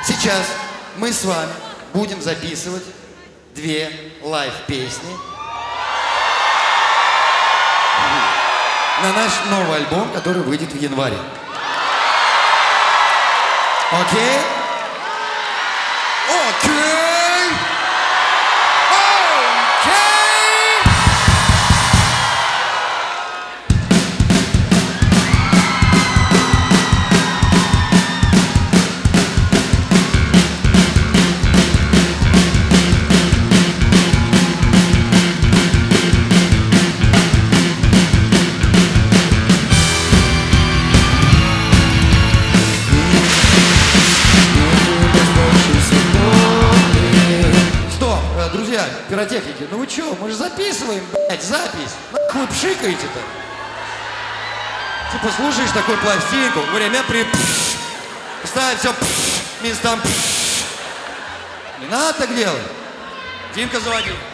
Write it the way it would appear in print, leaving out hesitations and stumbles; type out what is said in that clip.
Сейчас мы с вами будем записывать 2 лайв-песни на наш новый альбом, который выйдет в январе. Окей? Окей! Окей! Друзья, пиротехники, ну вы чё, мы же записываем, блядь, запись. Нахуй вы пшикаете-то? Типа слушаешь такую пластинку, время ставь все местам. Не надо так делать. Димка, заводи.